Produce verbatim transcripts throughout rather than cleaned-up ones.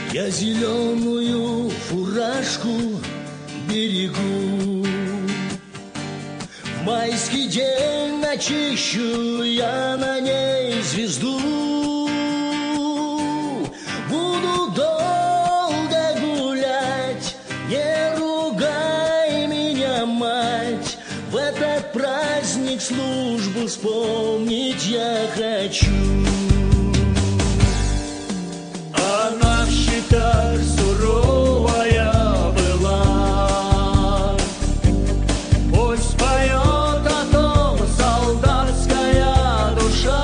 Я зеленую фуражку берегу. В майский день начищу я на ней звезду. Буду долго гулять, не ругай меня, мать. В этот праздник службу вспомнить я хочу. Она в счетах суровая была, пусть поет о том солдатская душа.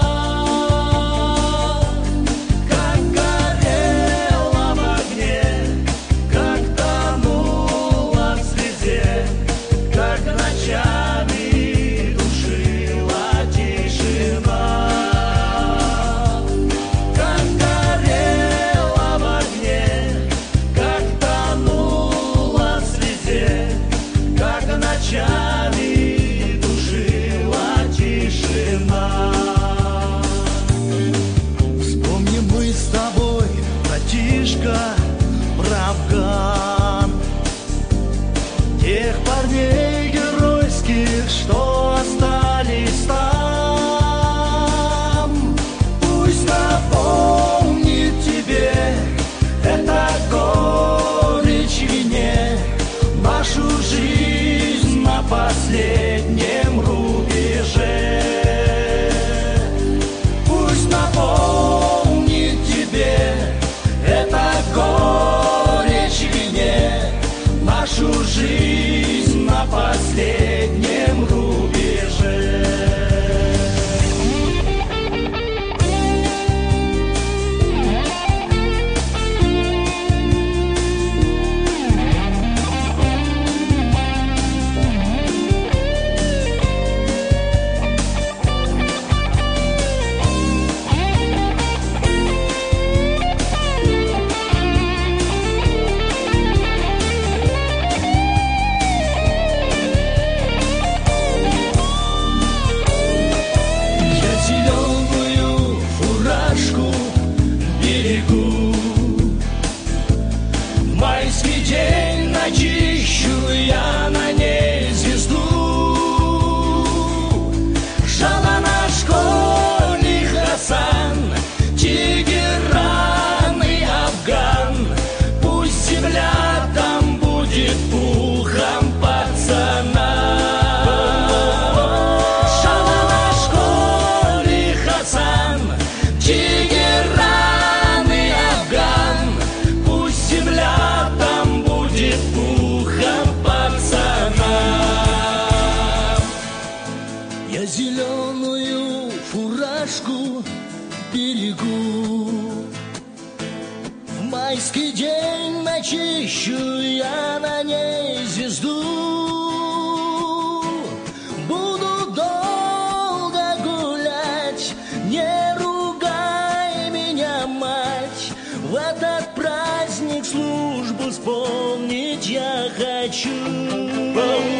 Как горела в огне, как тонула в слезе, как ночами душила тишина. Как горела в огне, как тонула в слезе, как ночами душила тишина. Вспомним мы с тобой, братишка, про Афган, тех парней геройских, что остались там. Пусть напомнит тебе это горечь в вине, нашу жизнь на последнем рубеже. Пусть напомнит тебе это горечь в вине, нашу жизнь на последнем рубеже. Я зеленую фуражку берегу. В майский день начищу я на ней звезду. Жала наш школьник Хасан, Тегеран и Афган. Пусть земля там будет пухом пацана. Жала наш школьник Хасан, Тегеран и Афган. Пусть земля там будет пухом пацана. Я зеленую фуражку берегу. В майский день начищу я на ней звезду. Буду долго гулять, не ругай меня, мать. В этот праздник службу вспомнить я хочу.